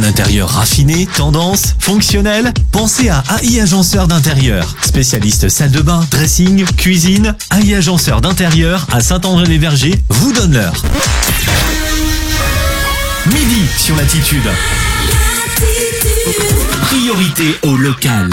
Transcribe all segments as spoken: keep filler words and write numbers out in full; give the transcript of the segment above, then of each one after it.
intérieur raffiné, tendance, fonctionnel? Pensez à A I Agenceur d'intérieur. Spécialiste salle de bain, dressing, cuisine, A I Agenceur d'intérieur à Saint-André-les-Vergers vous donne l'heure. Midi sur Latitude. Priorité au local.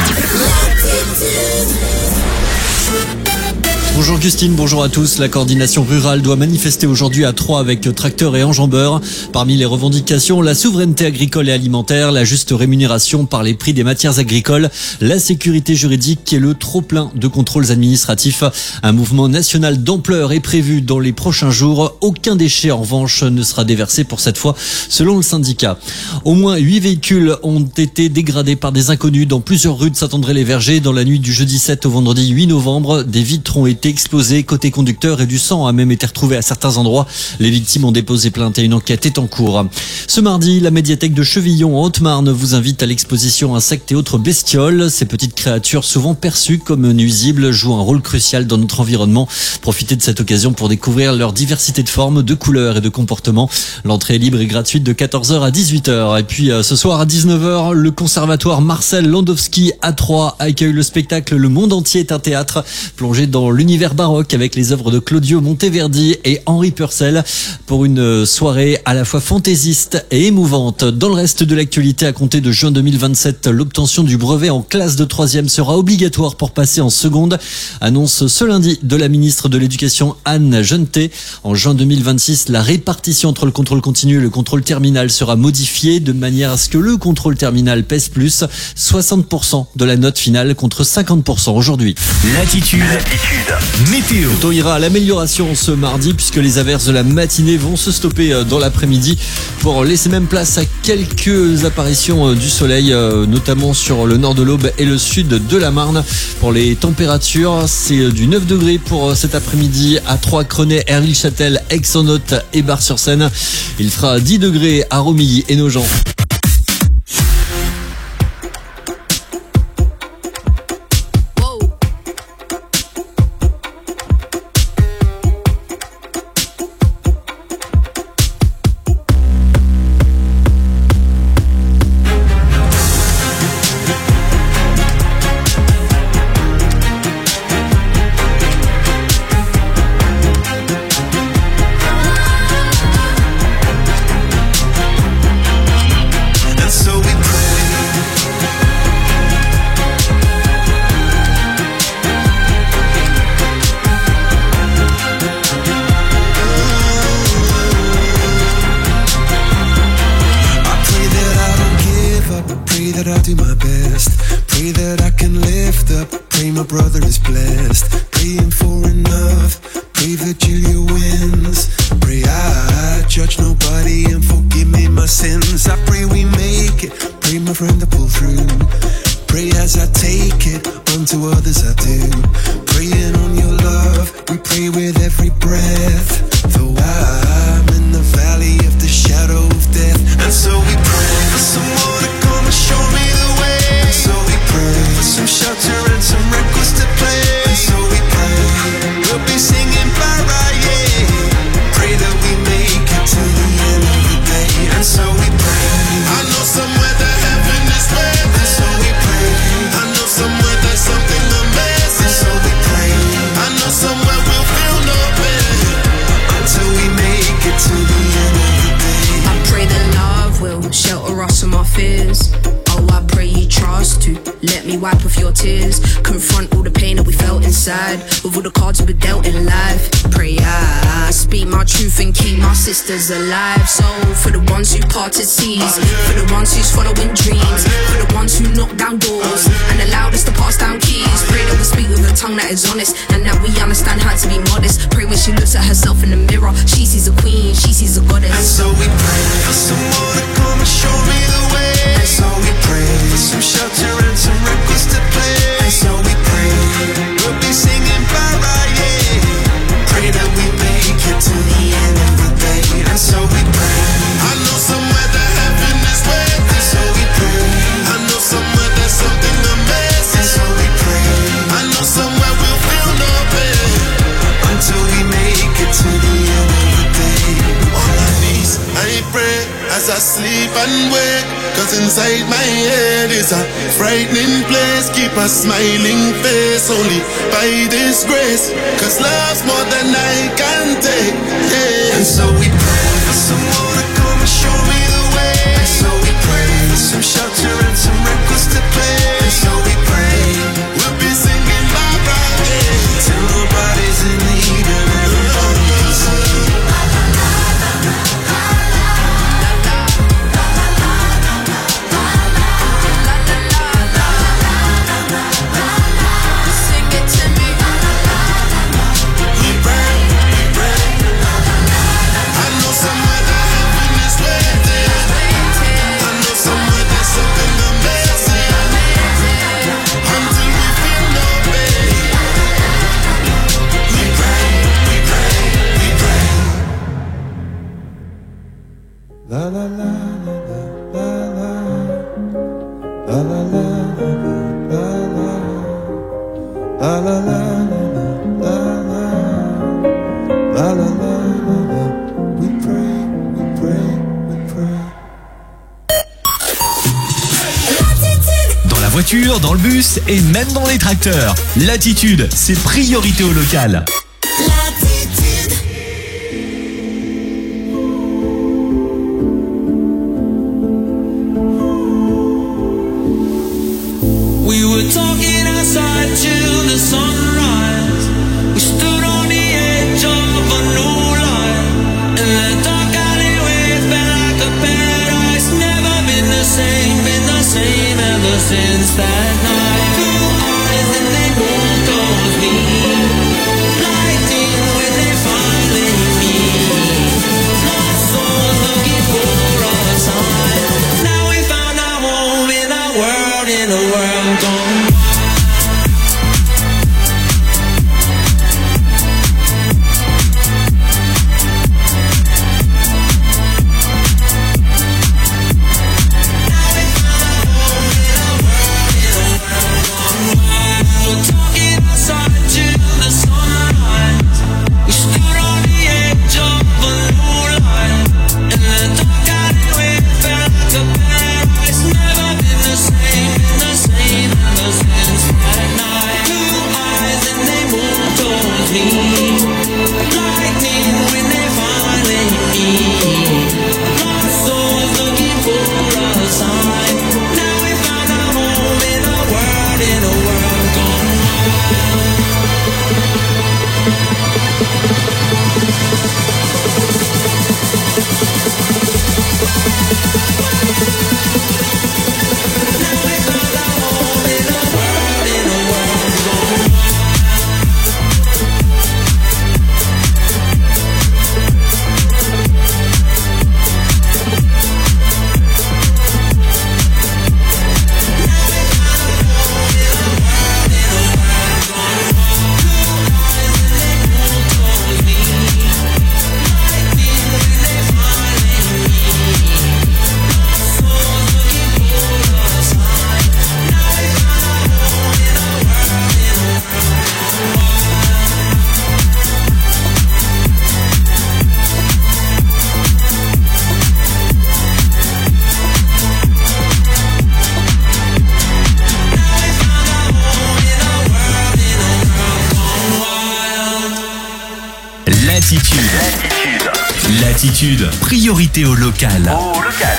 Bonjour Gustine, bonjour à tous. La coordination rurale doit manifester aujourd'hui à Troyes avec tracteurs et enjambeurs. Parmi les revendications, la souveraineté agricole et alimentaire, la juste rémunération par les prix des matières agricoles, la sécurité juridique et le trop-plein de contrôles administratifs. Un mouvement national d'ampleur est prévu dans les prochains jours. Aucun déchet, en revanche, ne sera déversé pour cette fois, selon le syndicat. Au moins huit véhicules ont été dégradés par des inconnus dans plusieurs rues de Saint-André-les-Vergers dans la nuit du jeudi sept au vendredi huit novembre. Des vitres ont été explosé côté conducteur et du sang a même été retrouvé à certains endroits. Les victimes ont déposé plainte et une enquête est en cours. Ce mardi, la médiathèque de Chevillon en Haute-Marne vous invite à l'exposition Insectes et autres bestioles. Ces petites créatures souvent perçues comme nuisibles jouent un rôle crucial dans notre environnement. Profitez de cette occasion pour découvrir leur diversité de formes, de couleurs et de comportements. L'entrée est libre et gratuite de quatorze heures à dix-huit heures. Et puis ce soir à dix-neuf heures, le conservatoire Marcel Landowski à Troyes accueille le spectacle Le Monde entier est un théâtre, plongé dans l'univers baroque avec les œuvres de Claudio Monteverdi et Henri Purcell pour une soirée à la fois fantaisiste et émouvante. Dans le reste de l'actualité, à compter de juin deux mille vingt-sept, l'obtention du brevet en classe de troisième sera obligatoire pour passer en seconde. Annonce ce lundi de la ministre de l'Éducation Anne Genetet. En juin deux mille vingt-six, la répartition entre le contrôle continu et le contrôle terminal sera modifiée de manière à ce que le contrôle terminal pèse plus, soixante pour cent de la note finale contre cinquante pour cent aujourd'hui. Latitude. Latitude. Météo. On ira à l'amélioration ce mardi puisque les averses de la matinée vont se stopper dans l'après-midi pour laisser même place à quelques apparitions du soleil, notamment sur le nord de l'Aube et le sud de la Marne. Pour les températures, c'est du neuf degrés pour cet après-midi à Troyes, Crenay, Erville-Châtel, Aix-en-Othe et Bar-sur-Seine. Il fera dix degrés à Romilly et Nogent. Alive, so for the ones who parted seas, for the ones who's following dreams, for the ones who knock down doors and allowed us to pass down keys. Pray that we speak with a tongue that is honest and that we understand how to be modest. Pray when she looks at herself in the mirror, she sees a queen, she sees a goddess. And so we pray for someone to come and show me the way. And so we pray for some shelter and some records to play. And so we pray we'll be singing bye-bye, yeah. Pray that we make it to the end of the day. And so we pray. I know somewhere that heaven is waiting. And so we pray. I know somewhere there's something amazing. And so we pray. I know somewhere we'll feel no pain until we make it to the end of the day. On our knees, I ain't as I sleep and wake, cause inside my head is a frightening place. Keep a smiling face only by this grace, cause love's more than I can take, yeah. And so we pray for someone to come and show me the way. And so we pray for some shelter and some records to play. And so we pray we'll be singing bye bye, yeah, till nobody's in need and everybody can sing. La la la la la la la la la la la la la la la la. We pray, we pray, we pray. Dans la voiture, dans le bus et même dans les tracteurs, Latitude, c'est priorité au local. We were talking outside till the sunrise. We stood on the edge of a new life, and the dark alleyway felt like a paradise. Never been the same, been the same ever since that night. Two eyes and they both told me, lightning when they finally meet. Lost souls looking for a sign. Now we found our home in a world, in a world gone. Latitude. Latitude, priorité au local. Au local.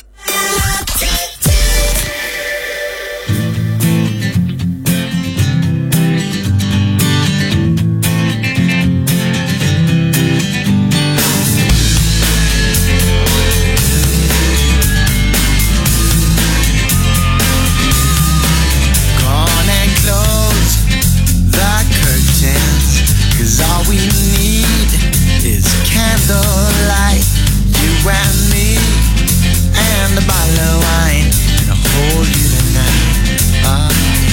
Candlelight, you and me, and a bottle of wine, and I'll hold you tonight. Uh,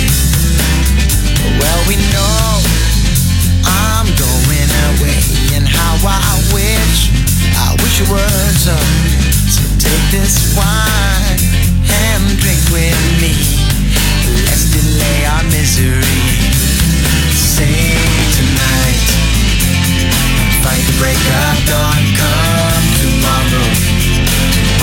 well, we know I'm going away, and how I wish, I wish it were so. So take this wine and drink with me. Let's delay our misery. Say tonight, fight the break of dawn, come tomorrow.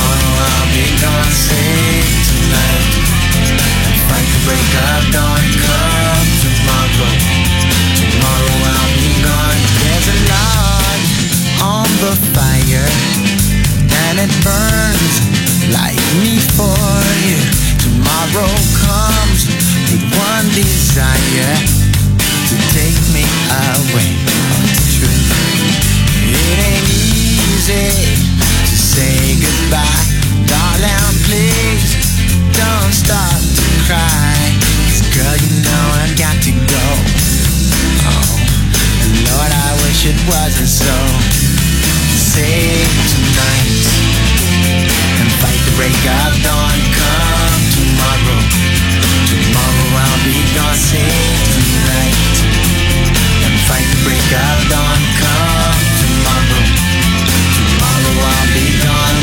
desire to take me away from the truth. It ain't easy to say goodbye, darling, please don't start to cry. 'Cause girl, you know I've got to go. Oh, and Lord, I wish it wasn't so. Save tonight and fight the break of dawn. Come tomorrow, tomorrow I'll be gone. Save tonight and fight the break of dawn. Come tomorrow, tomorrow I'll be gone.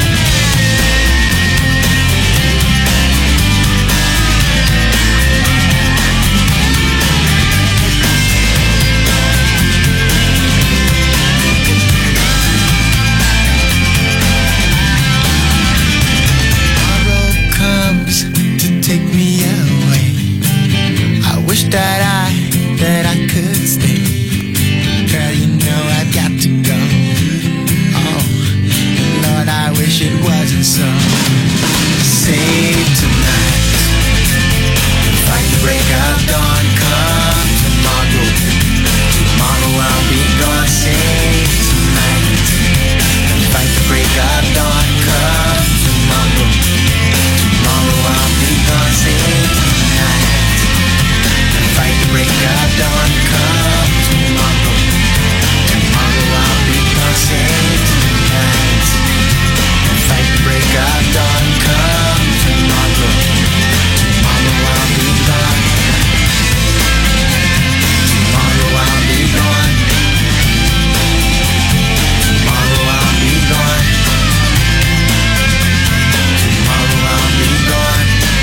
Take me away. I wish that I, that I could stay. Girl, you know I've got to go. Oh, Lord, I wish it wasn't so. Save tonight, fight the break of dawn. Come tomorrow, tomorrow I'll be gone. Save tonight, fight the break of dawn. Come tomorrow, tomorrow I'll be gone. Save tonight and fight the break of dawn. Come tomorrow, tomorrow I'll be gone. Save tonight and fight the break of dawn. Come tomorrow, tomorrow I'll be gone. Tomorrow I'll be gone. Tomorrow I'll be gone. Tomorrow I'll be gone.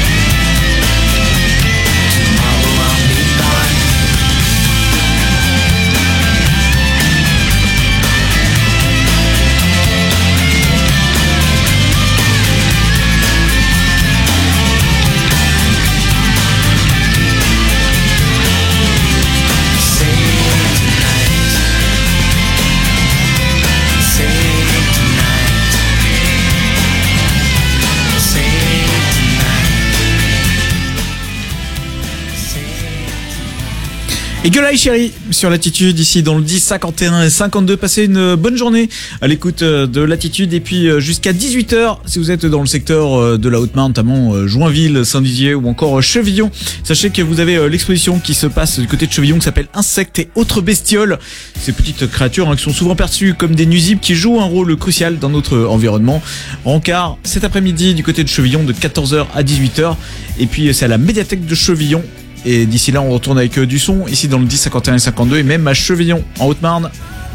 Eagle Eye Chérie sur Latitude, ici dans le dix, cinquante et un et cinquante-deux. Passez une bonne journée à l'écoute de Latitude, et puis jusqu'à dix-huit heures si vous êtes dans le secteur de la Haute-Marne, notamment Joinville, Saint-Dizier ou encore Chevillon. Sachez que vous avez l'exposition qui se passe du côté de Chevillon qui s'appelle Insectes et autres bestioles. Ces petites créatures hein, qui sont souvent perçues comme des nuisibles qui jouent un rôle crucial dans notre environnement. Rencard cet après-midi du côté de Chevillon de quatorze heures à dix-huit heures, et puis c'est à la médiathèque de Chevillon. Et d'ici là, on retourne avec du son, ici dans le dix, cinquante et un et cinquante-deux, et même à Chevillon, en Haute-Marne.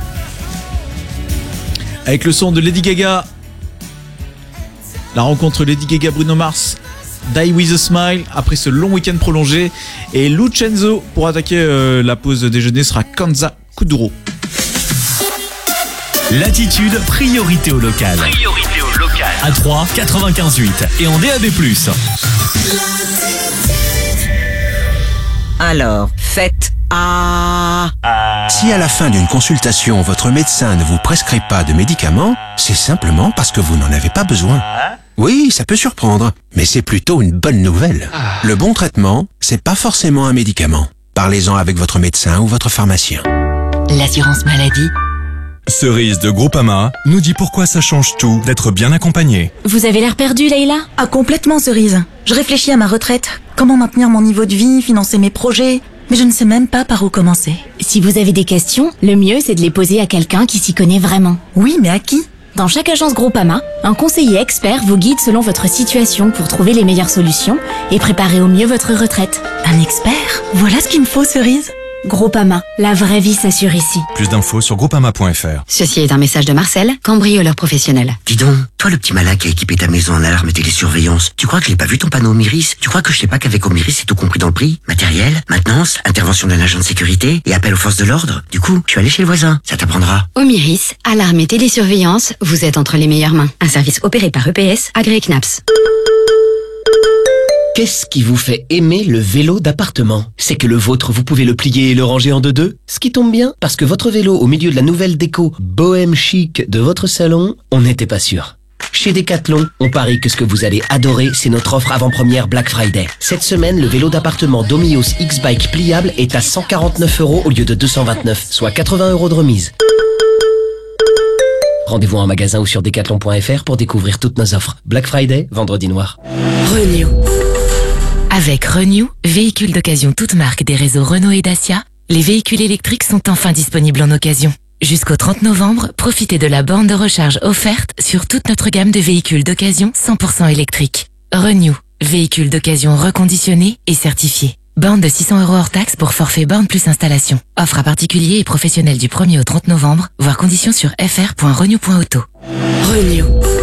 Avec le son de Lady Gaga. La rencontre Lady Gaga Bruno Mars, Die With A Smile, après ce long week-end prolongé. Et Lucenzo, pour attaquer euh, la pause déjeuner, sera Kanza Kuduro. Latitude, priorité au local. Priorité au local. À Troyes, quatre-vingt-quinze virgule huit. Et en D A B plus. Alors, faites A. Si à la fin d'une consultation, votre médecin ne vous prescrit pas de médicaments, c'est simplement parce que vous n'en avez pas besoin. Oui, ça peut surprendre, mais c'est plutôt une bonne nouvelle. Le bon traitement, c'est pas forcément un médicament. Parlez-en avec votre médecin ou votre pharmacien. L'assurance maladie. Cerise de Groupama nous dit pourquoi ça change tout d'être bien accompagné. Vous avez l'air perdu, Leïla ? Ah, complètement, Cerise. Je réfléchis à ma retraite. Comment maintenir mon niveau de vie, financer mes projets, mais je ne sais même pas par où commencer. Si vous avez des questions, le mieux c'est de les poser à quelqu'un qui s'y connaît vraiment. Oui, mais à qui ? Dans chaque agence Groupama, un conseiller expert vous guide selon votre situation pour trouver les meilleures solutions et préparer au mieux votre retraite. Un expert ? Voilà ce qu'il me faut, Cerise. Groupama, la vraie vie s'assure ici. Plus d'infos sur groupama point f r. Ceci est un message de Marcel, cambrioleur professionnel. Dis donc, toi le petit malin qui a équipé ta maison en alarme et télésurveillance, tu crois que je n'ai pas vu ton panneau Omiris ? Tu crois que je sais pas qu'avec Omiris c'est tout compris dans le prix ? Matériel, maintenance, intervention d'un agent de sécurité et appel aux forces de l'ordre ? Du coup, je suis allé chez le voisin, ça t'apprendra. Omiris, alarme et télésurveillance, vous êtes entre les meilleures mains. Un service opéré par E P S, agréé C N A P S. Qu'est-ce qui vous fait aimer le vélo d'appartement ? C'est que le vôtre, vous pouvez le plier et le ranger en deux-deux ? Ce qui tombe bien, parce que votre vélo, au milieu de la nouvelle déco bohème chic de votre salon, on n'était pas sûr. Chez Decathlon, on parie que ce que vous allez adorer, c'est notre offre avant-première Black Friday. Cette semaine, le vélo d'appartement Domios X-Bike pliable est à cent quarante-neuf euros au lieu de deux cent vingt-neuf, soit quatre-vingts euros de remise. Rendez-vous en magasin ou sur decathlon point f r pour découvrir toutes nos offres. Black Friday, vendredi noir. Renew. Avec Renew, véhicules d'occasion toutes marques des réseaux Renault et Dacia, les véhicules électriques sont enfin disponibles en occasion. Jusqu'au trente novembre, profitez de la borne de recharge offerte sur toute notre gamme de véhicules d'occasion cent pour cent électriques. Renew, véhicules d'occasion reconditionnés et certifiés. Borne de six cents euros hors taxe pour forfait borne plus installation. Offre à particuliers et professionnels du premier au trente novembre, voire conditions sur f r point renew point auto. Renew.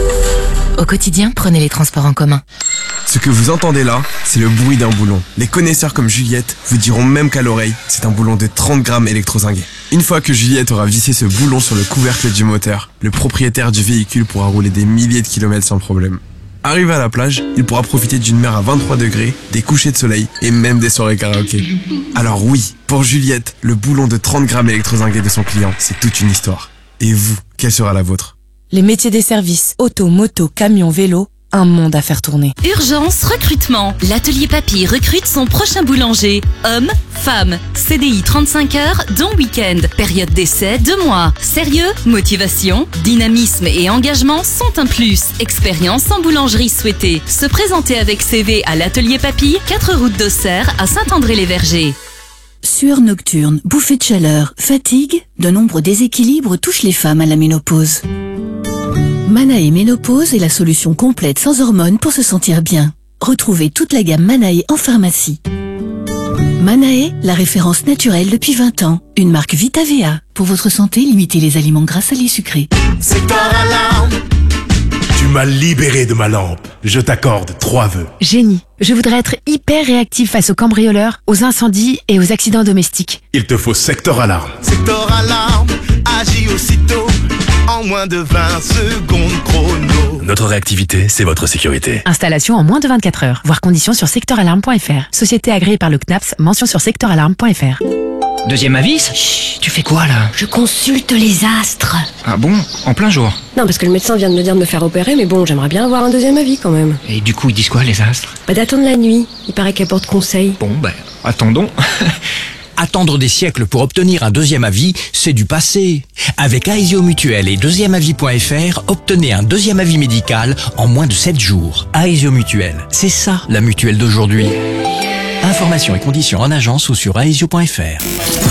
Au quotidien, prenez les transports en commun. Ce que vous entendez là, c'est le bruit d'un boulon. Les connaisseurs comme Juliette vous diront même qu'à l'oreille, c'est un boulon de trente grammes électrozingué. Une fois que Juliette aura vissé ce boulon sur le couvercle du moteur, le propriétaire du véhicule pourra rouler des milliers de kilomètres sans problème. Arrivé à la plage, il pourra profiter d'une mer à vingt-trois degrés, des couchers de soleil et même des soirées karaoké. Alors oui, pour Juliette, le boulon de trente grammes électrozingué de son client, c'est toute une histoire. Et vous, quelle sera la vôtre ? Les métiers des services, auto, moto, camion, vélo, un monde à faire tourner. Urgence recrutement. L'atelier Papy recrute son prochain boulanger. Homme, femme. C D I trente-cinq heures, dont week-end. Période d'essai, deux mois. Sérieux, motivation, dynamisme et engagement sont un plus. Expérience en boulangerie souhaitée. Se présenter avec C V à l'atelier Papy, quatre route d'Auxerre à Saint-André-les-Vergers. Sueur nocturne, bouffée de chaleur, fatigue, de nombreux déséquilibres touchent les femmes à la ménopause. Manae Ménopause est la solution complète sans hormones pour se sentir bien. Retrouvez toute la gamme Manae en pharmacie. Manae, la référence naturelle depuis vingt ans. Une marque Vita V A. Pour votre santé, limitez les aliments gras, salés, sucrés. Secteur Alarme. Tu m'as libéré de ma lampe. Je t'accorde trois vœux. Génie. Je voudrais être hyper réactif face aux cambrioleurs, aux incendies et aux accidents domestiques. Il te faut Secteur Alarme. Secteur Alarme, agis aussitôt. En moins de vingt secondes chrono. Notre réactivité, c'est votre sécurité. Installation en moins de vingt-quatre heures. Voir conditions sur secteur alarme point f r. Société agréée par le C N A P S, mention sur secteur alarme point f r. Deuxième avis? Chut, tu fais quoi là? Je consulte les astres. Ah bon? En plein jour? Non, parce que le médecin vient de me dire de me faire opérer, mais bon, j'aimerais bien avoir un deuxième avis quand même. Et du coup, ils disent quoi les astres? Bah d'attendre la nuit. Il paraît qu'elle porte conseil. Bon, bah, attendons. Attendre des siècles pour obtenir un deuxième avis, c'est du passé. Avec Aesio Mutuel et deuxième avis point f r, obtenez un deuxième avis médical en moins de sept jours. Aesio Mutuel, c'est ça la mutuelle d'aujourd'hui. Informations et conditions en agence ou sur aesio point f r.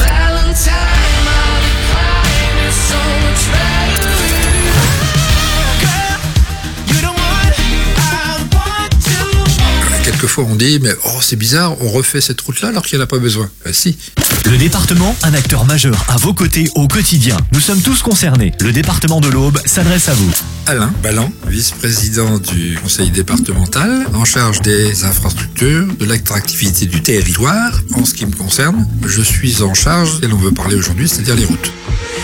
Quelquefois on dit mais oh c'est bizarre, on refait cette route-là alors qu'il n'y en a pas besoin. Ben, si. Le département, un acteur majeur à vos côtés au quotidien. Nous sommes tous concernés. Le département de l'Aube s'adresse à vous. Alain Ballan, vice-président du conseil départemental, en charge des infrastructures, de l'attractivité du territoire. En ce qui me concerne, je suis en charge, et l'on veut parler aujourd'hui, c'est-à-dire les routes.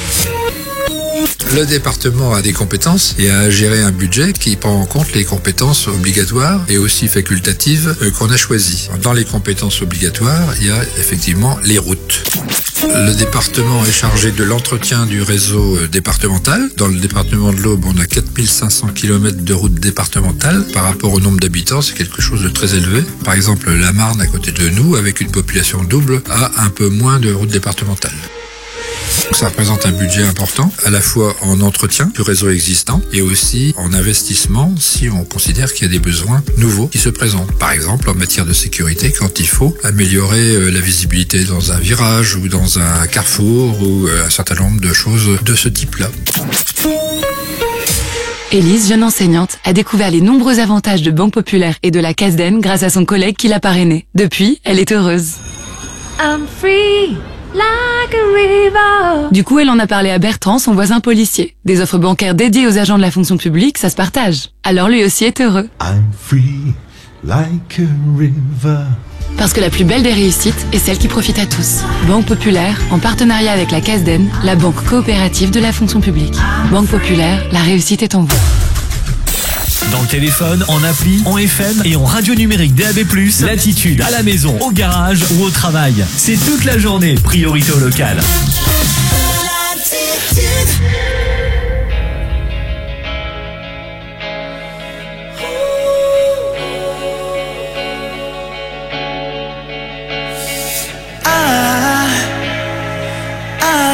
Le département a des compétences et a géré un budget qui prend en compte les compétences obligatoires et aussi facultatives qu'on a choisies. Dans les compétences obligatoires, il y a effectivement les routes. Le département est chargé de l'entretien du réseau départemental. Dans le département de l'Aube, on a quatre mille cinq cents kilomètres de routes départementales. Par rapport au nombre d'habitants, c'est quelque chose de très élevé. Par exemple, la Marne, à côté de nous, avec une population double, a un peu moins de routes départementales. Ça représente un budget important, à la fois en entretien du réseau existant et aussi en investissement si on considère qu'il y a des besoins nouveaux qui se présentent. Par exemple, en matière de sécurité, quand il faut améliorer la visibilité dans un virage ou dans un carrefour ou un certain nombre de choses de ce type-là. Élise, jeune enseignante, a découvert les nombreux avantages de Banque Populaire et de la Casden grâce à son collègue qui l'a parrainée. Depuis, elle est heureuse. I'm free. Like a river. Du coup, elle en a parlé à Bertrand, son voisin policier. Des offres bancaires dédiées aux agents de la fonction publique, ça se partage. Alors lui aussi est heureux. I'm free like a river. Parce que la plus belle des réussites est celle qui profite à tous. Banque Populaire, en partenariat avec la Casden, la banque coopérative de la fonction publique. Banque Populaire, la réussite est en vous. Dans le téléphone, en appli, en F M et en radio numérique D A B plus, Latitude, à la maison, au garage ou au travail. C'est toute la journée, priorité au local.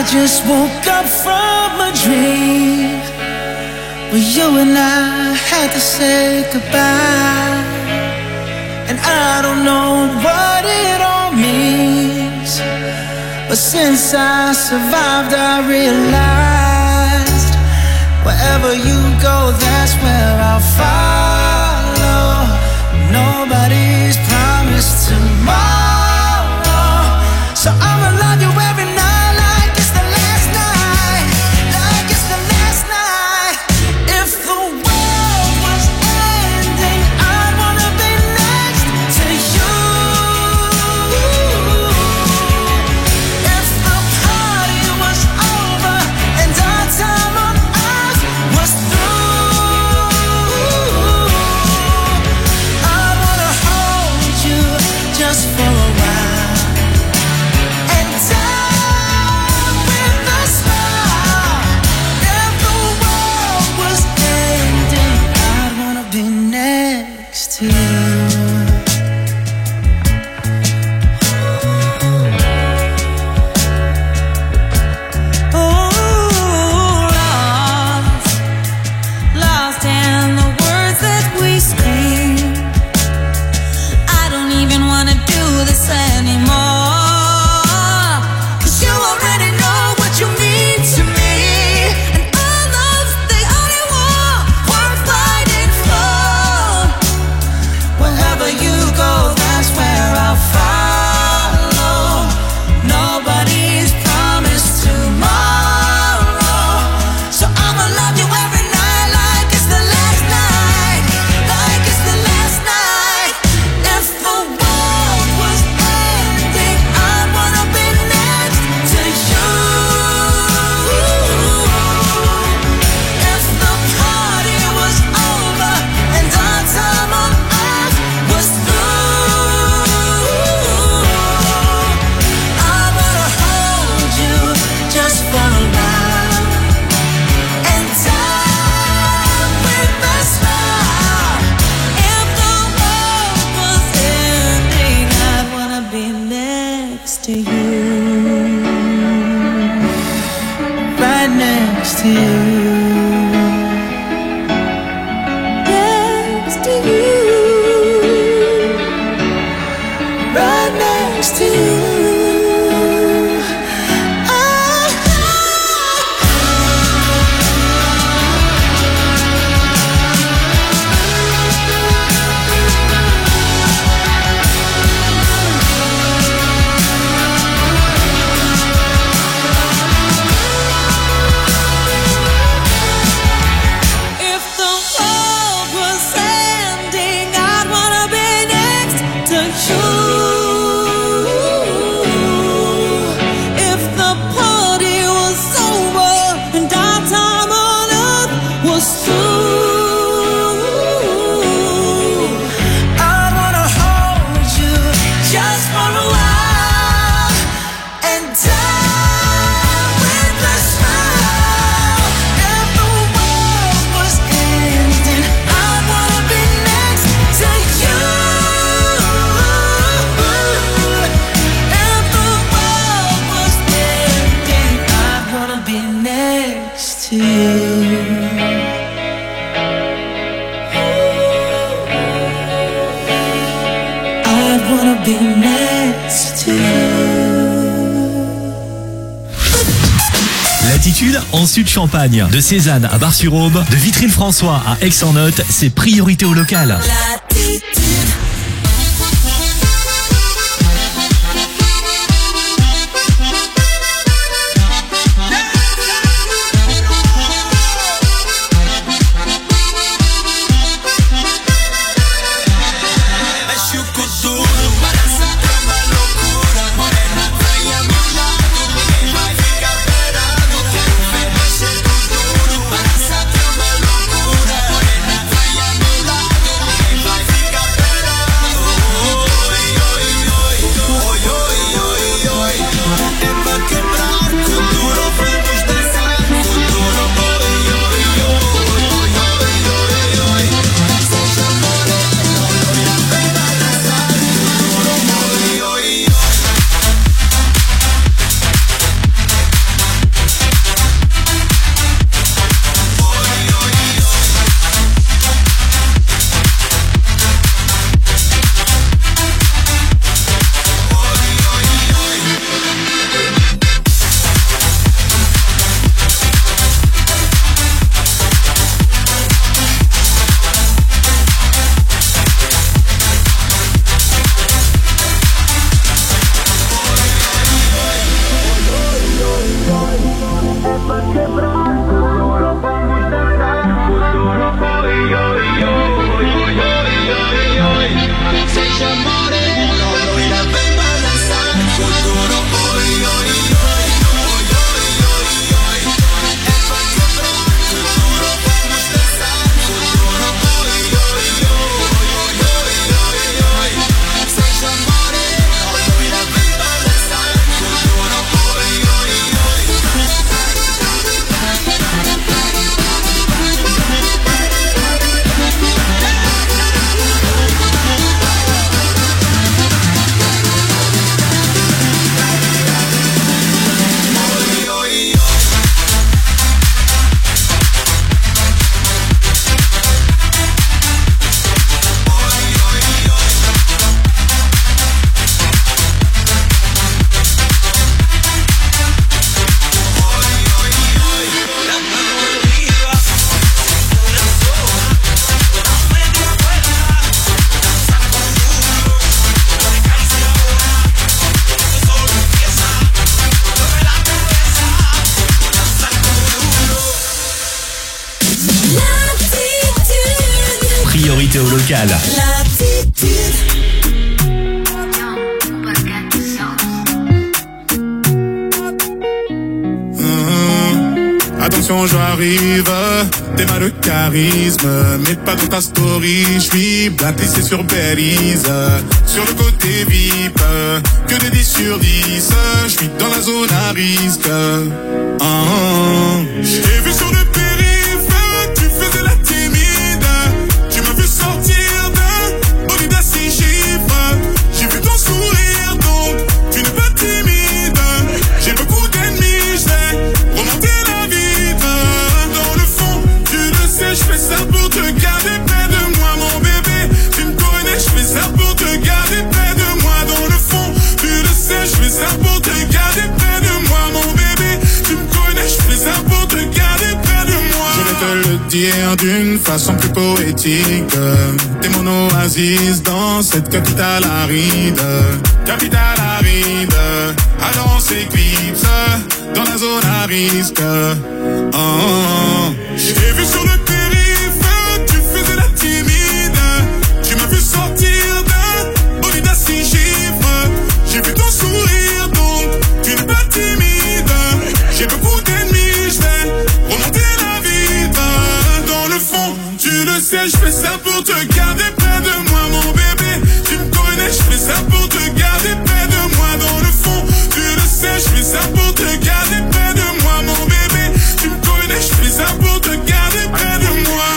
just woke up from a dream where you and I had to say goodbye. And I don't know what it all means, but since I survived I realized wherever you go, that's where I'll follow. Nobody's promised tomorrow, so I'ma love you every night like it's the last night, like it's the last night. If the world was ending, I'd wanna be next to you. If the party was over and our time on earth was through, I wanna hold you just for a while and die with a smile. If the world was ending, I'd wanna be next to you. Lost, lost in the words that we scream. I don't even wanna do this anymore, 'cause you already know what you mean to me, and all love's the only war worth fighting for. Wherever you go, that's where I'll follow. Nobody's promised tomorrow, so I'ma love you every night like it's the last night, like it's the last night. If the world was ending, I'd wanna be next to you. If the party was over and our time on earth was through, I wanna hold you just for a while and die with a smile. If the world was ending, I'd wanna be next to you, right next to you, next to you, right next to you. If the world was ending, I'd wanna be next to you. If the party was over and our time on earth was through, I'd wanna hold you just for a while and die with a smile. If the world was ending, I'd wanna be next to you. If the world was ending, I'd wanna be next to you. I'd wanna be next to you. Latitude en Sud-Champagne. De Cézanne à Bar-sur-Aube, de Vitry-le-François à Aix-en-Othe, c'est priorité au local. Vai ficar priorité au local. Attention, j'arrive, t'es mal de charisme, mais pas dans ta story, j'suis blacklissé sur Belize, sur le côté V I P, que des dix sur dix, j'suis dans la zone à risque. Oh, oh. J'ai vu sur le périph', tu faisais la timide, tu m'as vu sortir d'un bolide à six chiffres, j'ai vu ton sourire donc tu n'es pas timide, j'ai beaucoup d'ennemis, j'ai remonté la vitre, dans le fond tu le sais, je fais ça pour te garder près de moi mon bébé, tu me connais, je fais ça pour te garder près de moi, dans le fond tu le sais, je fais ça pour te garder près de moi mon bébé, tu me connais, je fais ça pour te garder près de moi. Je vais te le dire d'une façon plus poétique, t'es mon oasis dans cette capitale aride, capitale aride, alors on s'éclipse dans la zone à risque. Oh, oh, oh. J'ai vu sur le périph', tu faisais la timide, tu m'as vu sortir d'un bolide à six chiffres, j'ai vu ton sourire donc tu n'es pas timide, j'ai beaucoup d'ennemis, je vais remonter la vitre, dans le fond tu le sais, je fais ça pour te garder près de moi mon bébé, tu me connais, je fais ça pour te garder près de moi, dans le fond tu le sais, je fais ça pour te garder près de moi mon bébé, tu me connais, je fais ça pour te garder près de moi.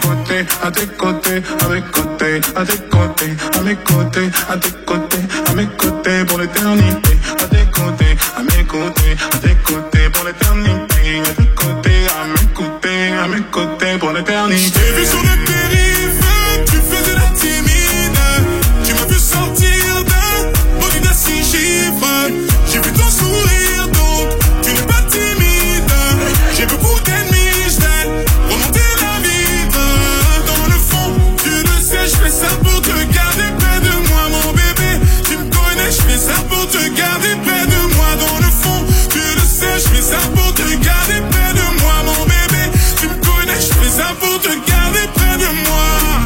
À tes côtés, à mes côtés, à tes côtés, à mes côtés, à tes côtés, à mes côtés pour l'éternité, à tes côtés, à mes côtés, à tes côtés pour l'éternité, à tes côtés, à mes côtés, à mes côtés pour l'éternité. J'ai vu sur le périph', tu faisais la timide, tu m'as vu sortir d'un bolide à six chiffres, j'ai vu ton sourire donc tu n'es pas timide, j'ai beaucoup d'ennemis, je vais remonter la vitre, dans le fond tu le sais, je fais ça pour te garder près de moi mon bébé, tu me connais, je fais ça pour te garder près de moi, dans le fond tu le sais, je fais ça pour te garder près de moi mon bébé, tu me connais, je fais ça pour te garder près de moi.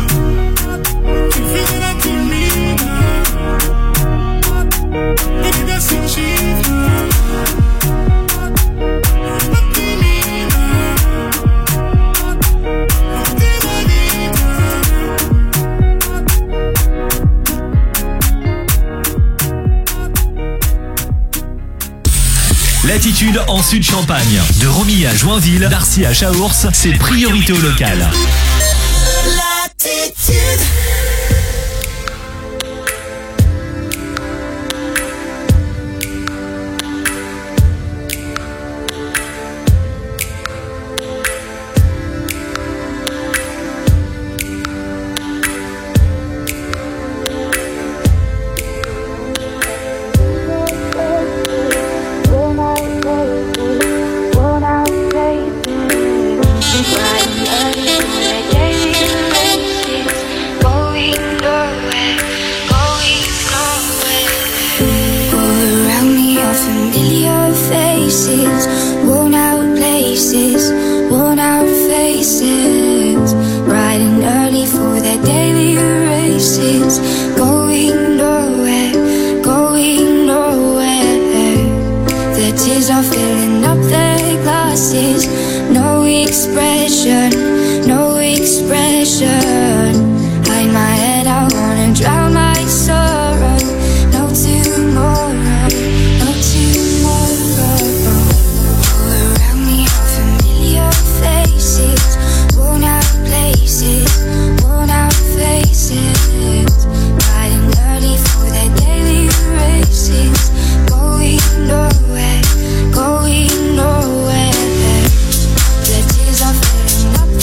Tu faisais la timide, bolide à six chiffres, pas timide, remonter la vitre. Latitude en Sud-Champagne. De Romilly à Joinville, d'Arcy à Chaours, c'est priorité au local. Latitude. Worn out places, worn out faces, bright and early for their daily races, going nowhere, going nowhere. The tears are filling up their glasses, no expression, no expression. Hide my head, I wanna drown my sorrow. No tomorrow, no tomorrow. Faces, worn out places, worn out faces, bright and early for their daily races, going nowhere, going nowhere. The tears are filling up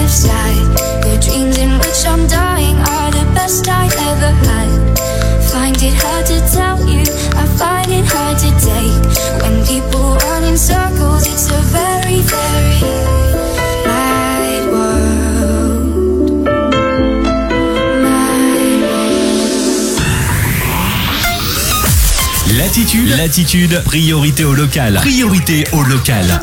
of sight. Your dreams in which I'm dying are the best I ever had. Find it hard to tell you, I find it hard to take. When people run in circles, it's a very, very mad world. Mad world. Latitude, Latitude, priorité au local. Priorité au local.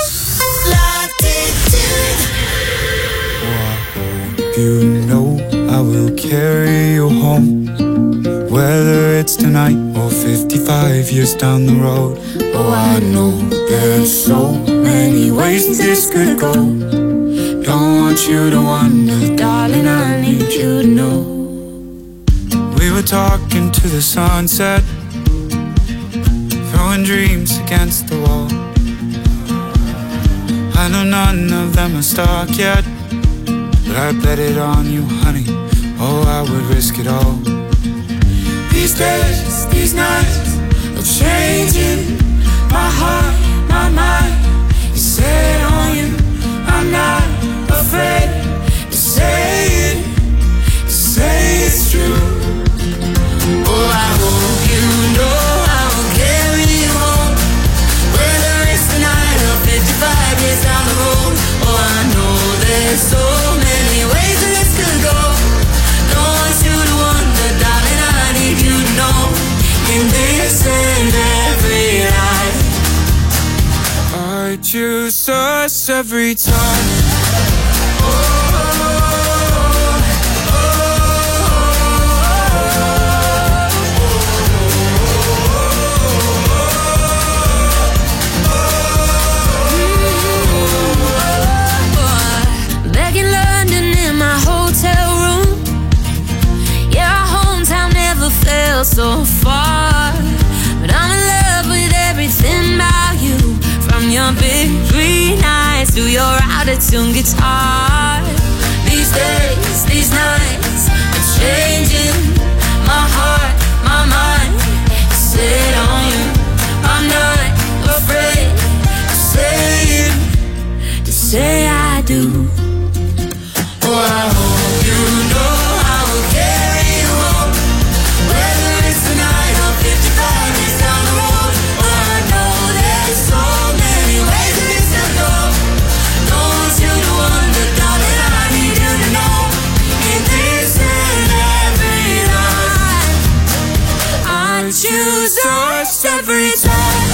You know I will carry you home, whether it's tonight or fifty-five years down the road. Oh, I know there's so many ways this could go. Don't want you to wonder, darling, I need you to know. We were talking to the sunset, throwing dreams against the wall. I know none of them are stuck yet, but I bet it on you, honey. Oh, I would risk it all. These days, these nights are changing my heart, my mind. You say it on you, I'm not afraid to say it, to say it's true. Oh, I hope you know I will carry you home, whether it's tonight or fifty-five years down the road. Oh, I know there's so many ways that this could go. Don't want you to wonder, darling, I need you to know. In this and every life, I choose us every time. Back in London in my hotel room, yeah, our hometown never felt so far. But I'm in love with everything about you, from your big green eyes to your out-of-tune guitar. These days, these nights are changing my heart, my mind. Sit on you, I'm not afraid to say it, to say I do. Oh, I hope you know I will carry you home, whether it's tonight or fifty-five years down the road. Oh, I know there's so many ways that this could go. Don't want you to wonder, darling, I need you to know. In this and every life, I choose us every time.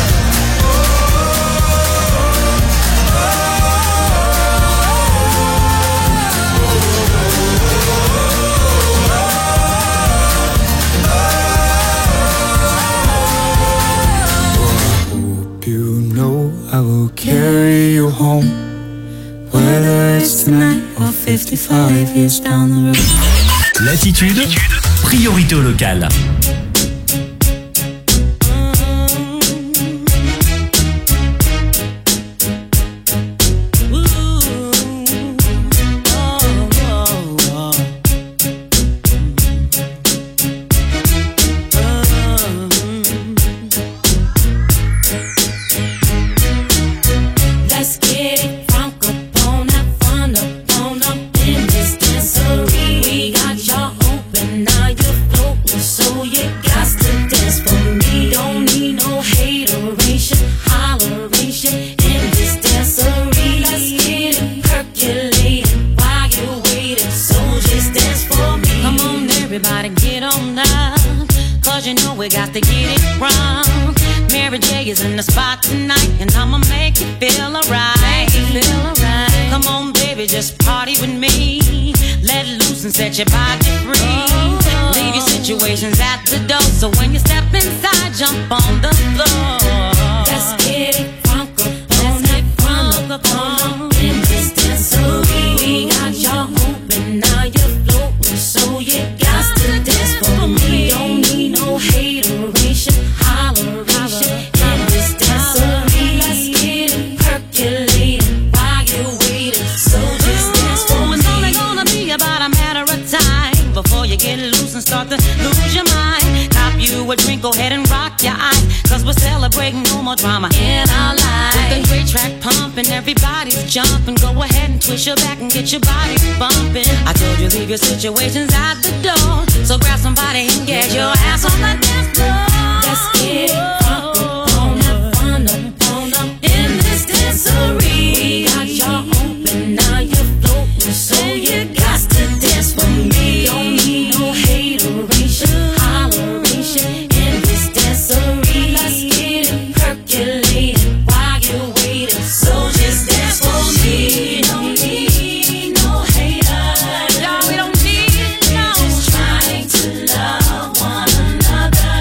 I will carry you home, whether it's tonight or fifty-five years down the road. Latitude, priorité au local. Set your body free. Oh. Leave your situations at the door. So when you step inside, jump on the floor. Let's get it crunk up on it, crunk up on in this dancery. We got y'all open, now you're floating, so you got to dance for me. Don't need no hateration, holleration in this dancery. Let's get it percolating while you're waiting. So just dance for me. It's only gonna be about a time before you get loose and start to lose your mind. Cop you a drink, go ahead and rock your eyes, cause we're celebrating no more drama in our lives. the great track pumping, everybody's jumping. Go ahead and twist your back and get your body bumping. I told you leave your situations at the door, so grab somebody and get your ass on the dance floor. Let's get it crunk up on up, on up, on up in this dancery. Got y'all open, now you're floating, so you got to dance for me. Don't need no hateration, holleration in this dancery. Let's get it percolating while you're waiting, so just dance for me. Don't need no haters, no, we don't need no. Just trying to love one another.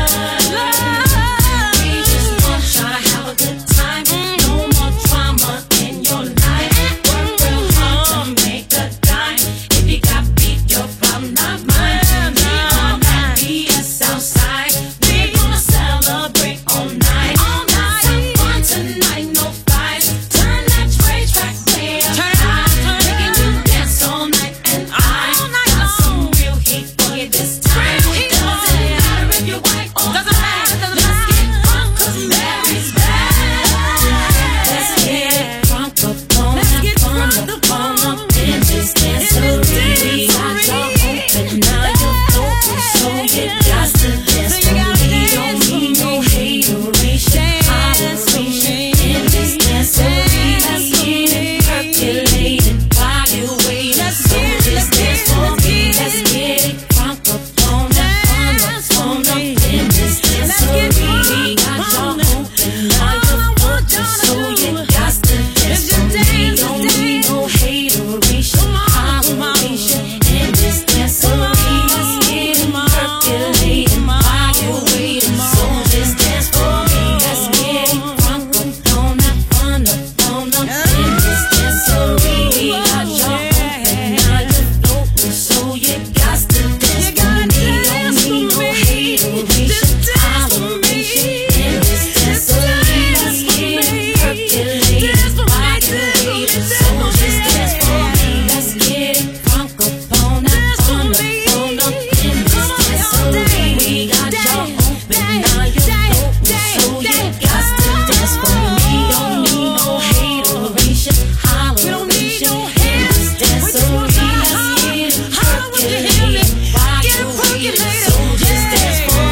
We just want y'all to have a good time. No more drama in your life. Work real hard to make a dime. If you got beef, your problem not mine. We on that B S outside. We gonna celebrate all night. All night, have fun tonight, no fights. Turn that Dre track way up high, making you dance all night. And I got some real heat for you this time. Doesn't matter if you're white or black. Let's get crunk 'cause Mary's back. Let's get crunk up on up, on up, on up in this dancery. Got y'all open, now you're open, so you got to dance for me. Don't need no hateration, holleration in this dancery. Let's get it percolating while you're waiting, so just dance for me. Let's get it crunk up on up, on up, on up in this dancery. Got y'all open, now you're open, so you got to dance for me. Don't need no hateration, holleration in this dancery. Let's get it percolating while you're waiting, so just dance for me. Let's get it crunk up on up, on up, on up in this dancery. Got y'all open, now you're floating, so you got to dance for me. Don't need no hateration, holleration in this dancery. Let's get it percolating while you're waiting, so just dance for me. Let's get it crunk up on up, on up, on up in this dancery. We got y'all open, now you're floating, so you got to dance for me. Don't need no hateration, holleration in this dancery. Let's get it percolating while you're waiting, so just dance for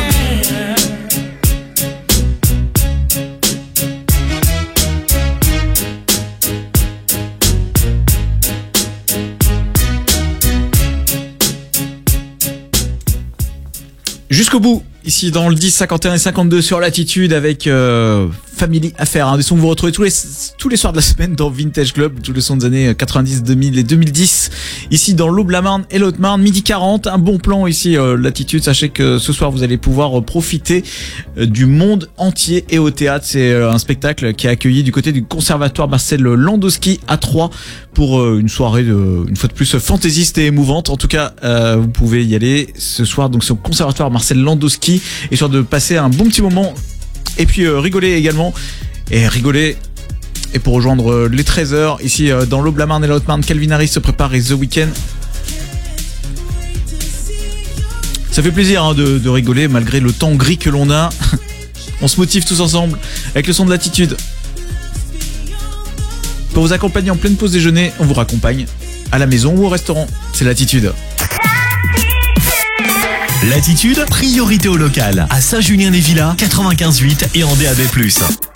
me. Jusqu'au bout, ici dans le dix, cinquante et un et cinquante-deux sur Latitude avec euh, Family Affair, hein, des sons que vous retrouvez tous les, tous les soirs de la semaine dans Vintage Club, tous les sons des années quatre-vingt-dix, deux mille et deux mille dix, ici dans l'Aube, la Marne et l'Haute-Marne, midi quarante, un bon plan ici euh, Latitude. Sachez que ce soir vous allez pouvoir euh, profiter euh, du monde entier et au théâtre. C'est euh, un spectacle qui est accueilli du côté du Conservatoire Marcel Landowski à Troyes pour euh, une soirée de, une fois de plus fantaisiste et émouvante. En tout cas, euh, vous pouvez y aller ce soir donc c'est au Conservatoire Marcel Landowski, histoire de passer un bon petit moment et puis euh, rigoler également et rigoler. Et pour rejoindre euh, les treize heures ici euh, dans l'Aube, la Marne et la Haute-Marne, Calvin Harris se prépare et The Weeknd. Ça fait plaisir hein, de, de rigoler malgré le temps gris que l'on a. On se motive tous ensemble avec le son de Latitude. Pour vous accompagner en pleine pause déjeuner, on vous raccompagne à la maison ou au restaurant. C'est Latitude. Latitude, priorité au local. À Saint-Julien-les-Villas, quatre-vingt-quinze huit et en D A B plus.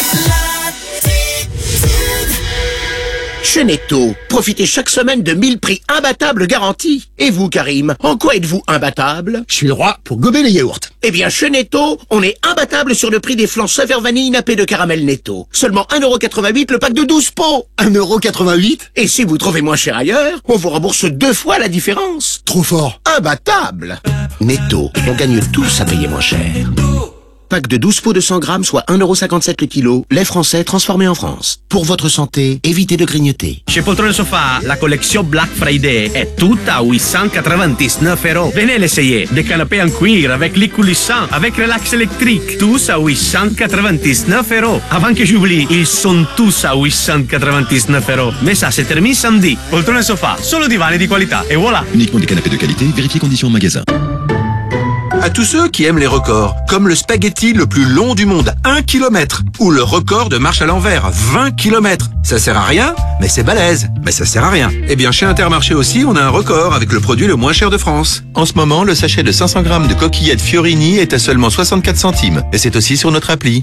Chez Netto, profitez chaque semaine de mille prix imbattables garantis. Et vous, Karim, en quoi êtes-vous imbattable? Je suis le roi pour gober les yaourts. Eh bien, chez Netto, on est imbattable sur le prix des flancs saveur vanille nappés de caramel Netto. Seulement un euro quatre-vingt-huit le pack de douze pots. un euro quatre-vingt-huit? Et si vous trouvez moins cher ailleurs, on vous rembourse deux fois la différence. Trop fort. Imbattable. Netto, on gagne tous à payer moins cher. Pack de douze pots de cent grammes, soit un euro cinquante-sept le kilo, lait français transformé en France. Pour votre santé, évitez de grignoter. Chez Poltrone Sofa, la collection Black Friday est toute à huit cent quatre-vingt-dix-neuf euros. Venez l'essayer. Des canapés en cuir avec lit coulissant, avec relax électrique, tous à huit cent quatre-vingt-dix-neuf euros. Avant que j'oublie, ils sont tous à huit cent quatre-vingt-dix-neuf euros. Mais ça se termine samedi. Poltrone Sofa, solo divani di qualità. Et voilà. Uniquement des canapés de qualité, vérifiez conditions en magasin. À tous ceux qui aiment les records, comme le spaghetti le plus long du monde, un kilomètre, ou le record de marche à l'envers, vingt kilomètres. Ça sert à rien, mais c'est balèze. Mais ça sert à rien. Eh bien, chez Intermarché aussi, on a un record avec le produit le moins cher de France. En ce moment, le sachet de cinq cents grammes de coquillettes Fiorini est à seulement soixante-quatre centimes. Et c'est aussi sur notre appli.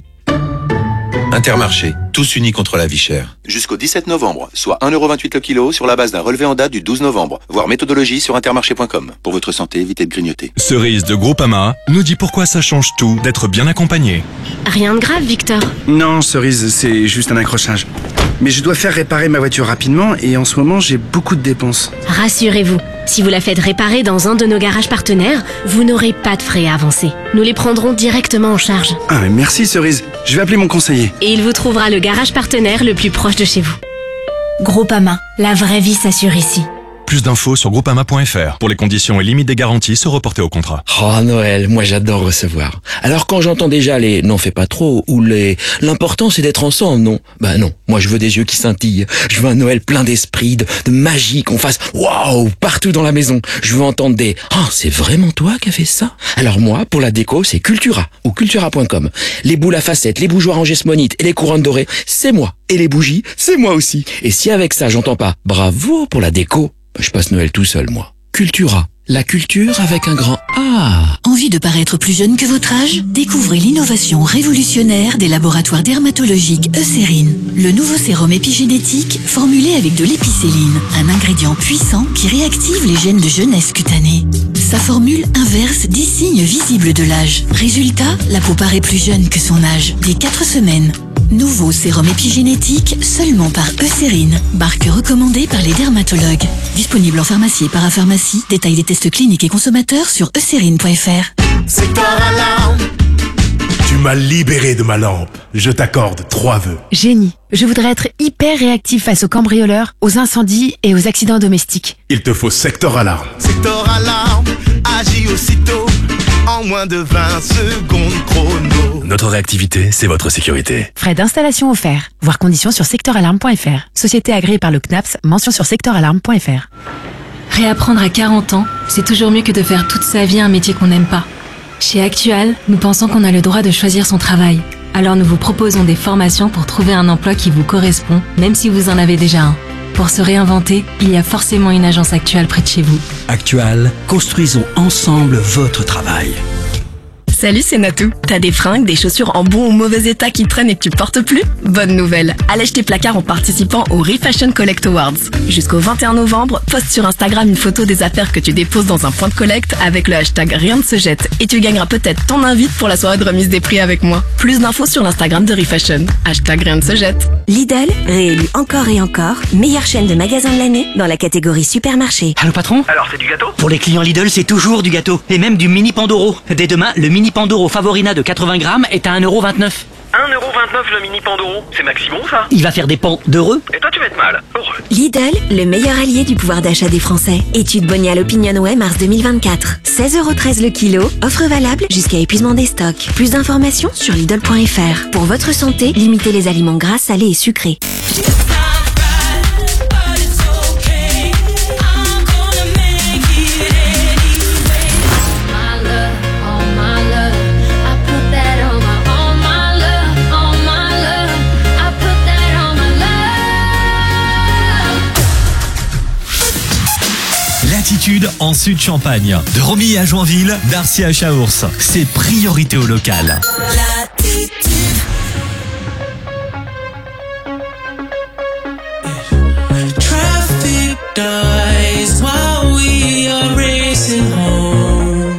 Intermarché, tous unis contre la vie chère. Jusqu'au dix-sept novembre, soit un euro vingt-huit le kilo sur la base d'un relevé en date du douze novembre. Voir méthodologie sur intermarché point com. Pour votre santé, évitez de grignoter. Cerise de Groupama nous dit pourquoi ça change tout d'être bien accompagné. Rien de grave, Victor. Non, Cerise, c'est juste un accrochage. Mais je dois faire réparer ma voiture rapidement et en ce moment, j'ai beaucoup de dépenses. Rassurez-vous, si vous la faites réparer dans un de nos garages partenaires, vous n'aurez pas de frais à avancer. Nous les prendrons directement en charge. Ah, mais merci Cerise. Je vais appeler mon conseiller. Et il vous trouvera le garage partenaire le plus proche de chez vous. Groupama, la vraie vie s'assure ici. Plus d'infos sur groupama point f r. Pour les conditions et limites des garanties, se reporter au contrat. Oh Noël, moi j'adore recevoir. Alors quand j'entends déjà les « n'en fais pas trop » ou les « l'important c'est d'être ensemble », non. Bah non, moi je veux des yeux qui scintillent. Je veux un Noël plein d'esprit, de, de magie, qu'on fasse « waouh » partout dans la maison. Je veux entendre des « oh, c'est vraiment toi qui as fait ça ?» Alors moi, pour la déco, c'est Cultura ou cultura point com. Les boules à facettes, les bougeoirs en gesmonite et les couronnes dorées, c'est moi. Et les bougies, c'est moi aussi. Et si avec ça j'entends pas « bravo pour la déco », je passe Noël tout seul, moi. Cultura. La culture avec un grand A. Envie de paraître plus jeune que votre âge? Découvrez l'innovation révolutionnaire des laboratoires dermatologiques Eucérine. Le nouveau sérum épigénétique formulé avec de l'épicéline, un ingrédient puissant qui réactive les gènes de jeunesse cutanée. Sa formule inverse dix signes visibles de l'âge. Résultat, la peau paraît plus jeune que son âge. Dès quatre semaines. Nouveau sérum épigénétique seulement par Eucérine. Marque recommandée par les dermatologues. Disponible en pharmacie et parapharmacie. Détail des tests cliniques et consommateurs sur eucérine point f r. Secteur alarme. Tu m'as libéré de ma lampe. Je t'accorde trois vœux. Génie. Je voudrais être hyper réactif face aux cambrioleurs, aux incendies et aux accidents domestiques. Il te faut Secteur Alarme. Secteur alarme. Agis aussitôt. En moins de vingt secondes chrono. Notre réactivité, c'est votre sécurité. Frais d'installation offerts. Voir conditions sur secteur alarme point f r. Société agréée par le C N A P S, mention sur secteur alarme point f r. Réapprendre à quarante ans, c'est toujours mieux que de faire toute sa vie un métier qu'on n'aime pas. Chez Actual, nous pensons qu'on a le droit de choisir son travail. Alors nous vous proposons des formations pour trouver un emploi qui vous correspond, même si vous en avez déjà un. Pour se réinventer, il y a forcément une agence Actual près de chez vous. Actual, construisons ensemble votre travail. Salut, c'est Natou. T'as des fringues, des chaussures en bon ou mauvais état qui traînent et que tu portes plus? Bonne nouvelle. Allège tes placards en participant au Refashion Collect Awards. Jusqu'au vingt et un novembre, poste sur Instagram une photo des affaires que tu déposes dans un point de collecte avec le hashtag Rien ne se jette et tu gagneras peut-être ton invite pour la soirée de remise des prix avec moi. Plus d'infos sur l'Instagram de Refashion. Hashtag Rien ne se jette. Lidl, réélu encore et encore, meilleure chaîne de magasins de l'année dans la catégorie supermarché. Allô patron? Alors c'est du gâteau? Pour les clients Lidl, c'est toujours du gâteau. Et même du mini Pandoro. Dès demain, le mini Pandoro Favorina de quatre-vingts grammes est à un euro vingt-neuf. un euro vingt-neuf le mini Pandoro. C'est maximum ça? Il va faire des pans d'heureux. Et toi tu vas être mal. Heureux. Lidl, le meilleur allié du pouvoir d'achat des Français. Étude Bonial Opinionway mars deux mille vingt-quatre. seize euros treize le kilo. Offre valable jusqu'à épuisement des stocks. Plus d'informations sur Lidl point f r. Pour votre santé, limitez les aliments gras, salés et sucrés. Latitude en Sud-Champagne. De Romilly à Joinville, d'Arcy à Chaours. C'est priorité au local. Traffic dies while we are racing home.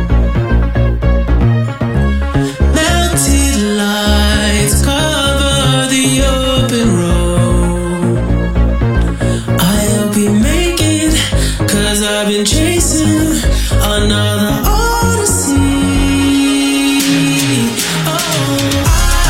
Melted lights cover the open road. I'll be making, cause I've been chasing another odyssey. Oh, I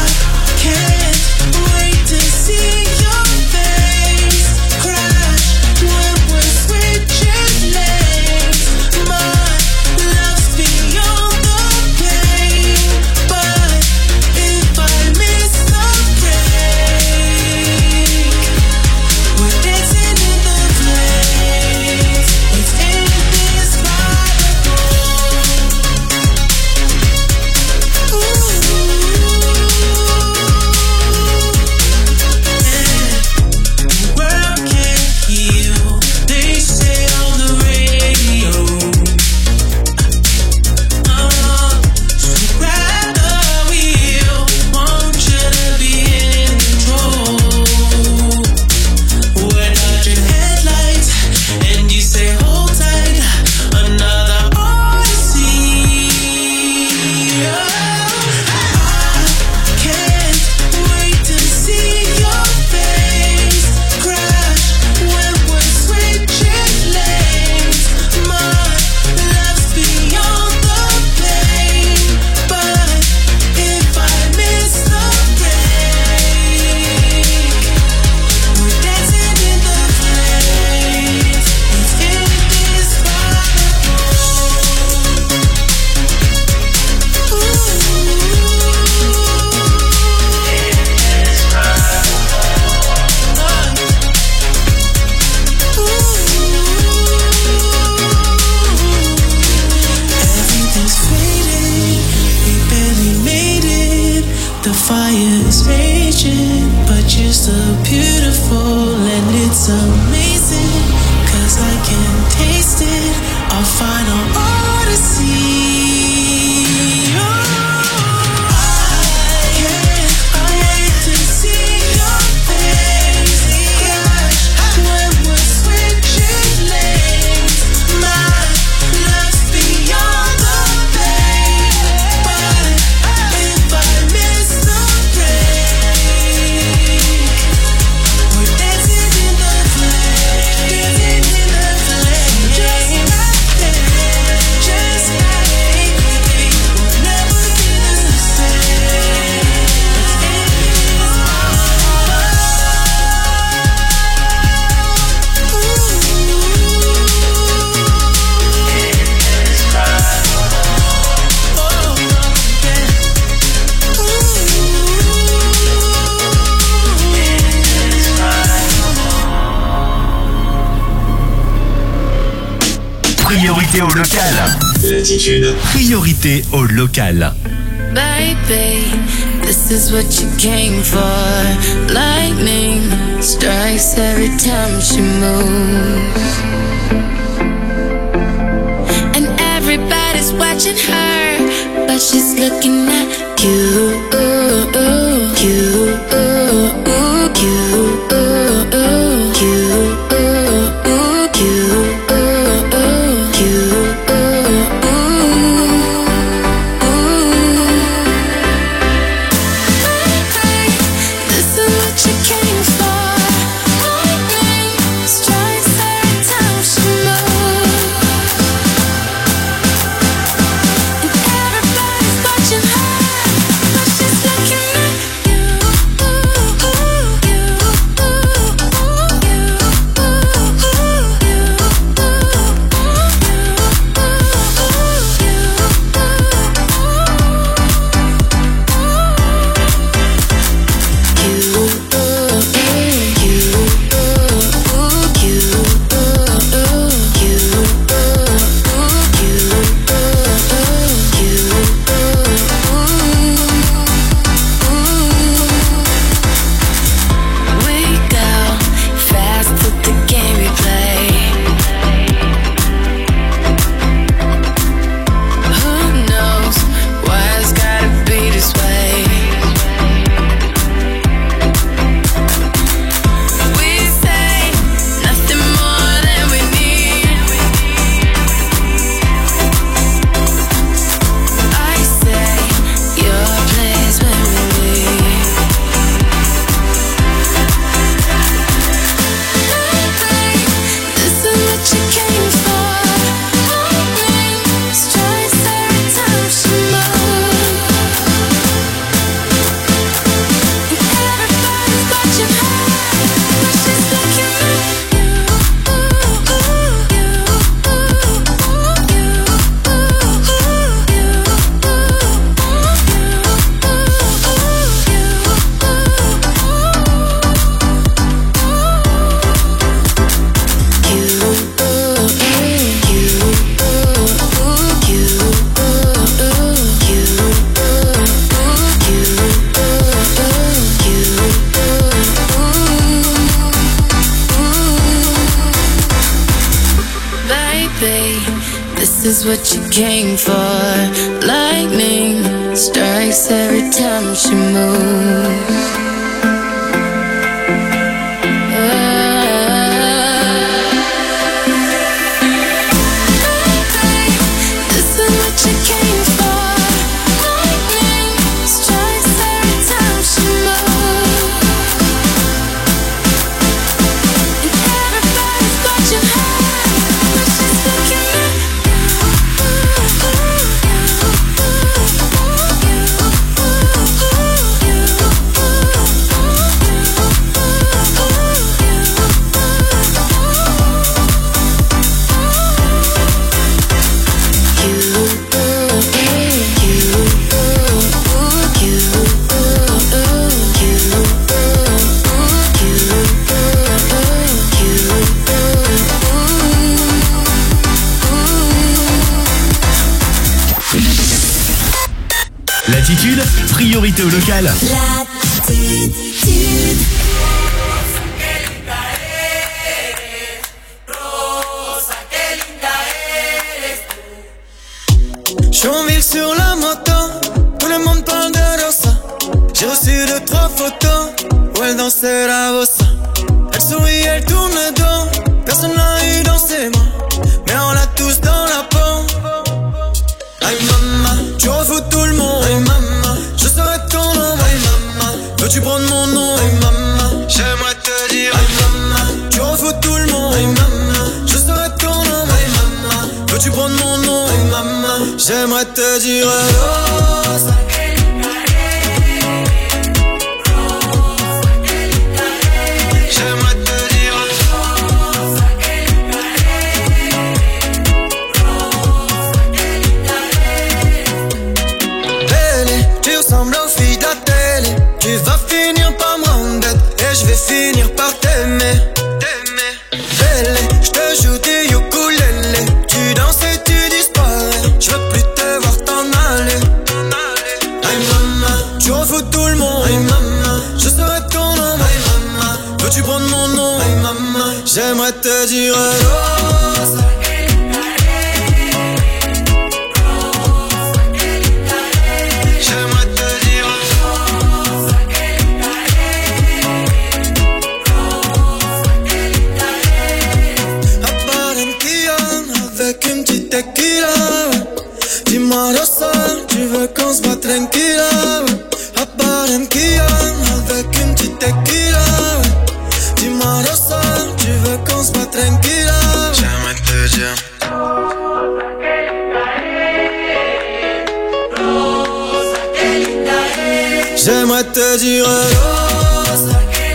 amazing, 'cause I can taste it. Our final odyssey. Priorité au local. Latitude. Priorité au local. Baby, this is what you came for. Lightning strikes every time she moves, and everybody's watching her, but she's looking at you. Ooh, ooh, you, ooh, ooh, you, ooh, ooh, you, ooh, ooh, you. This is what you came for. Lightning strikes every time she moves. Latitude, priorité au local. Latitude. sur la moto, tout le monde parle de Rosa. J'ai reçu deux, trois photos où elle dansait la bossa. Elle sourit, elle tourne le dos, personne n'a eu dans ses mains, mais on l'a tous dans la peau. Aïe maman, tu refous tout le monde. Aïe maman, je serai ton nom. Aïe maman, veux-tu prendre mon nom? Aïe maman, j'aimerais te dire. Aïe maman, tu refous tout le monde. Aïe maman, je serai ton nom. Aïe maman, veux-tu prendre mon nom? Aïe maman, j'aimerais te dire. Rosa. Tu vas finir par me rendre bête et je vais finir par t'aimer. Belle, je te joue du ukulélé. Tu danses et tu disparais. Je veux plus te voir t'en aller. Aïe maman, tu refous tout le monde. Aïe maman, je serai ton nom. Aïe maman, veux-tu prendre mon nom? Aïe maman, j'aimerais te dire Rosa. Dis-moi Rosa, tu veux qu'on se batte tranquilla? À Barranquilla, avec une petite tequila. Dis-moi Rosa, tu veux qu'on se batte tranquilla? J'aimerais te dire. J'aimerais te dire Rosa.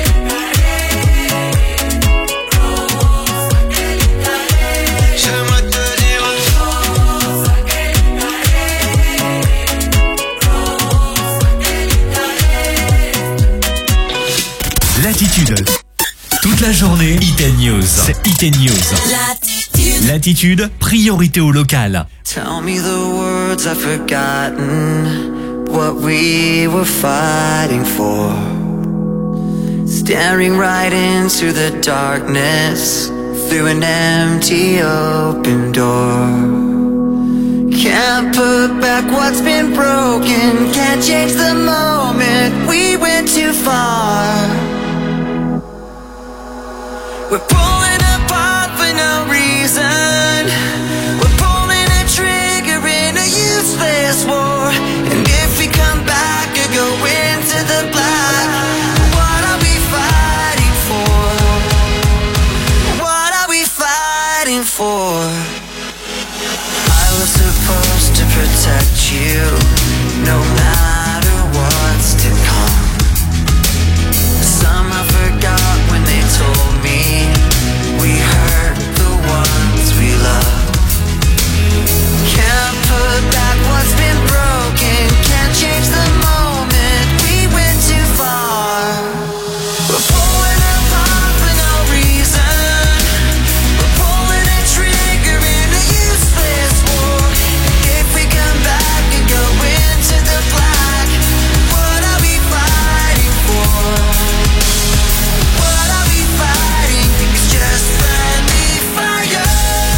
Latitude. Toute la journée, Hit News. C'est Hit News. Latitude, priorité au local. Tell me the words I've forgotten, what we were fighting for. Staring right into the darkness, through an empty open door. Can't put back what's been broken, can't change the moment, we went too far. We're pulling apart for no reason. We're pulling a trigger in a useless war. And if we come back or go into the black, what are we fighting for? What are we fighting for? I was supposed to protect you, no matter what's to come. Somehow forgot when they told me we hurt the ones we love. Can't put back what's been broken, can't change the moment, we went too far. We're pulling apart for no reason. We're pulling a trigger in a useless war. If we come back and go into the black, what are we fighting for? What are we fighting? It's just friendly fire.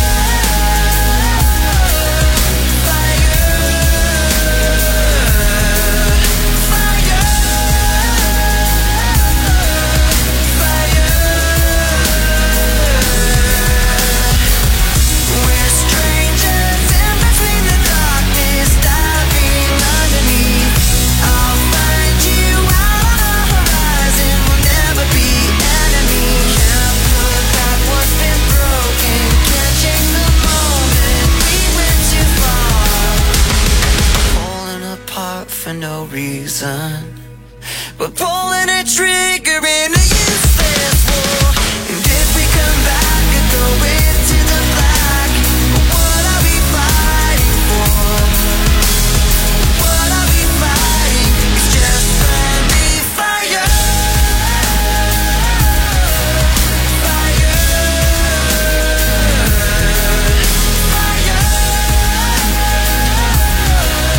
We're strangers in between the darkness, diving underneath. I'll find you out on the horizon, we'll never be enemies. Can't put back what's been broken, can't change the moment, we went too far. Falling apart for no reason. We're pulling a trigger in a useless war. And if we come back and go into the black, what are we fighting for? What are we fighting? It's just friendly fire.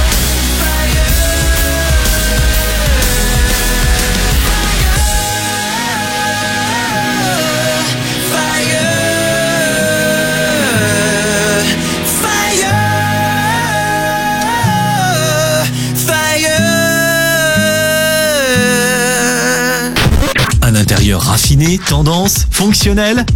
Fire. Raffiné, tendance, fonctionnel?